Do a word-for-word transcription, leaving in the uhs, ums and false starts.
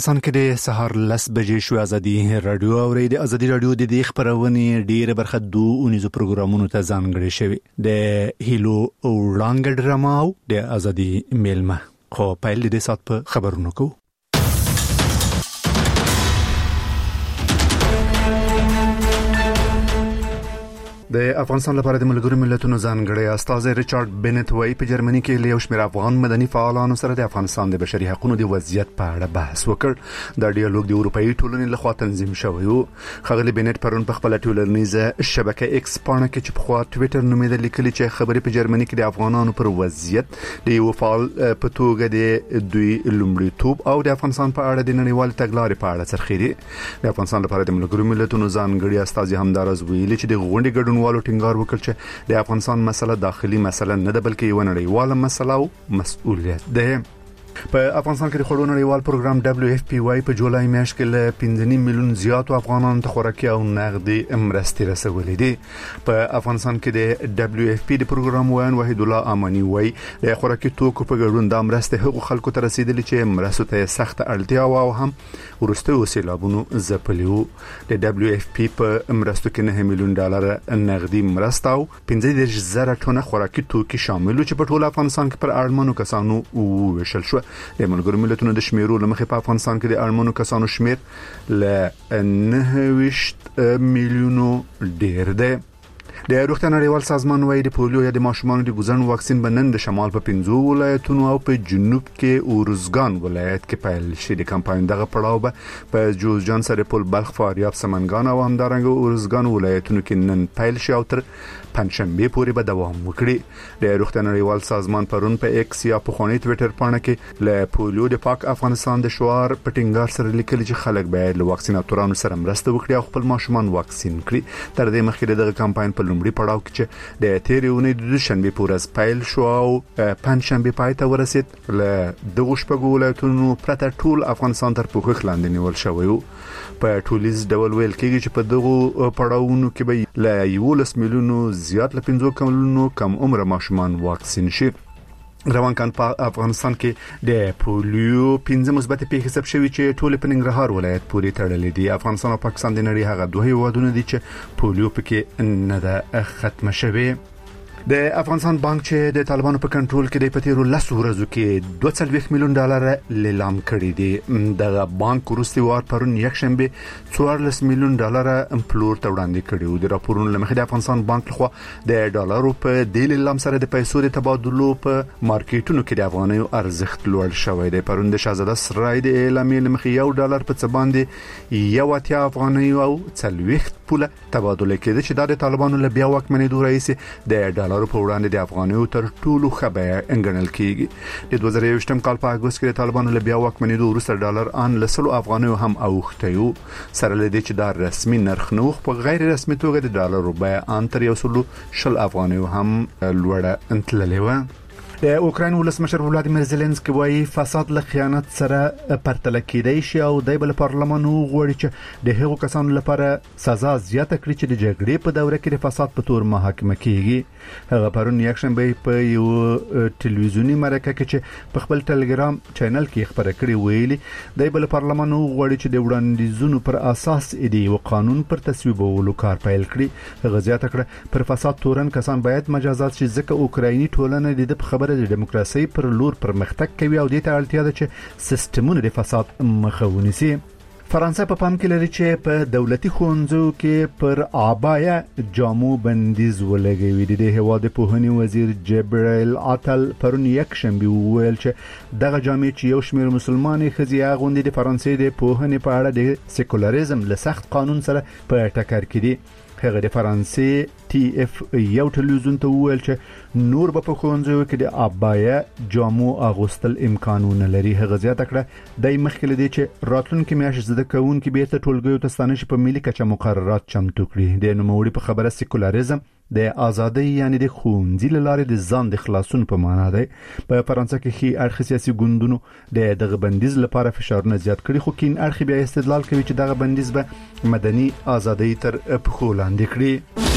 سان کې د سهار لس بجې شو ازادي رادیو اوري د ازادي رادیو د دې خبرونه ډیره برخه دوه اونیزو پروګرامونو ته ځانګړي شوی د هیلو وړاندې ډراما او د ازادي میلمه خو پیل د سات په خبرونو کو د افغانستان لپاره د ملګرو ملتونو ځانګړی استاذ ریچارډ بنت وای په جرمني کې له شمیر افغان مدني فعالانو سره د افغانستان د بشري حقوقو د وضعیت په اړه بحث وکړ. دا ډیالوګ د اروپאי ټولنې لخوا تنظیم شوی و. خغلی بنت پرون په خپل ټولنیزه شبکه ایکس باندې کې چې په خوا ټوئیټر نومېدل لیکلي چې خبرې په جرمني کې د افغانانو پر وضعیت د یو فعال په توګه د دوی لومړیتوب او د افغانستان په اړه د نړیوال تګلارې په اړه سرخيري. د افغانستان لپاره د ملګرو ملتونو ځانګړي استاذ همدارز ویلي چې د غونډې ګډون والو ټینګار وکړ چې د افغانستان مسله داخلي مسله نه ده بلکې یو نړیواله مسله او مسؤلیت ده. په افغانستان کې د خړو نړیوال پروګرام دبليو اف پی واي په جولای میاشت کې له پنځه میلیون زیات افغانانو ته خوراکي او نقدي مرستې رسولې دي. په افغانستان کې د دبليو اف پی د پروګرام وان وحید الله امانی وای د خوراکي توکو په ګډون د مرستې حقوق خلکو ته رسیدلي چې مرستو ته سخت اړتیا او هم ورسته وسیلابونو زپلیو. د دبليو اف پی په مرستو کې نه میلیون ډالر نقدي مرسته او پنځه زره ټنه خوراکي توکي شامل چې په ټول افغانستان کې پر اړمنو کسانو وویشل شو. د ملګرو ملتونو د شمیرو لمخې په افغانستان کې د اړمنو کسانو شمیر ل نه میلیونو ډیر دی. د روغتیا نړیوال سازمان وايي د پولیو یا د ماشومانو د ګوزن واکسین بنن د شمال په پنځو ولایتونو او په جنوب کې اورزګان ولایت کې پیل شي. د کمپاین دغه پړاو به په جوزجان سرپل بلخ فاریاب سمنګان او همدارنګه اورزګان ولایتونو کې نن پیل شي او تر پنځشنبه پورې به دوام وکړي. د روغتیا نړیوال سازمان پرون په ایکس یا په خونی ټوئیټر باندې کې له پولیو د پاک افغانستان د شعار په ټینګار سره لیکلي چې خلک باید له واکسیناتورانو سره مرسته وکړي او خپل ماشومان واکسین کړي. تر دې مخکې دغه کمپاین په لومړي پړاو کې چې د تیرې اونۍ د دوشنبه پورې پیل شو او پنځشنبه پای ته ورسید. له دغه شپږ ولایتونو پرته ټول افغانستان تر پوښښ لاندې نیول شوی و. په ټولیز ډول ویل کېږي چې په دغه پړاوونو کې به له یولس میلیونو زیات له پنځو کلونو کم عمر ماشومان واکسین شي. روان کان په افغانستان کې د پولیو پنځه مثبت پیښې ثبت شوي چې ټول په ننګرهار ولایت پورې تړلې دي. افغانستان او پاکستان د نړۍ هغه دوه هیوادونه دي چې پولیو پکې نه ده ختم شوی. د افغانستان بانک چې د طالبانو په کنټرول کې د پتیرو لسو ورځو کې دوه څلوېښت میلیون ډالر لیلام کړی دی. د بانک وروستي وار پرون یکشنبه څوارلس میلیون ډالر پلور ته وړاندې کړی و. د راپورونو لمخې د افغانستان بانک لخوا د ډالرو په د لیلام سره د پیسو د تبادلو په مارکیټونو کې د افغانیو ارزښت لوړ شوی دی. پرون د شاهزاده سرای د اعلامیې لمخې یو ډالر په څه باندې یو اتیا افغانیو او څلوېښت پوله تبادله کېده چې د طالبانو له بیا واکمنېدو راهیسې د ډالرو په وړاندې د افغانیو تر ټولو ښه بیه انګڼل کېږي. د دوه زره یوویشتم کال په اګوست کې د طالبانو له بیا واکمنېدو وروسته ډالر ان له سلو افغانیو هم اوښتی و. سره له دې چې دا رسمي نرخ نه و په غیر رسمي توګه د ډالرو بیه ان تر یو سلو شل افغانیو هم لوړه انتللې وه. د اوکراین ولسمشر ولادیمیر زيلنسکي وايي فساد له خیانت سره پرتله کېدای شي او د بل پارلمان وغوړي چې د هغو کسانو لپاره سزا زیاته کړي چې د جګړې په دوره کې د فساد په تور محاکمه کیږي. هغه پرون یکشنبه په یو ټلویزیونی مرکه کې چې په خپل ټلګرام چینل کې خبره کړې ویلي د بل پارلمان وغوړي چې د وړاندیزونو پر اساس د یو قانون پر تصویبولو کار پیل کړي. هغه زیاته کړه پر فساد تورن کسان باید مجازات شي ځکه اوکرایني ټولنه د خبره د دیموکراسي پر لور پرمختګ کوي او د ته اړتیا ده چې سیستمونه د فساد مخه ونیسي. فرانسه په پام کې لري چې په دولتي ښوونځیو کې پر عبایا جامو بندیز ولګوي. د هیواد پوهنې وزیر جبرائیل عطل پرون یکشنبه وویل چې دغه جامې چې یو شمېر مسلمانې ښځې اغوندي د فرانسې د پوهنې په اړه د سیکولریزم له سخت قانون سره په ټکر کې دي. هغه د فرانسې ټي اف یو ټلویزیون ته وویل چې نور به په ښوونځیو کې د عبایا جامو اغوستل امکانونه لري. هغه زیاته کړه د مخکې لدی چې راتلونکي میاشت زده کوونکي بیرته ټولګیو ته ستانه شي په ملي کچه مقررات چمتو کړي. د نوموړي په خبره سیکولریزم د ازادۍ یعنی د ښوونځي لاره د ځان د خلاصون په معنا دی. په فرانسه کې خي اړخ سیاسي ګوندونو د دغه بندیز لپاره فشارونه زیات کړي خو کین اړخ بیا استدلال کوي چې دغه بندیز به مدني ازادۍ تر پښو لاندې کړي.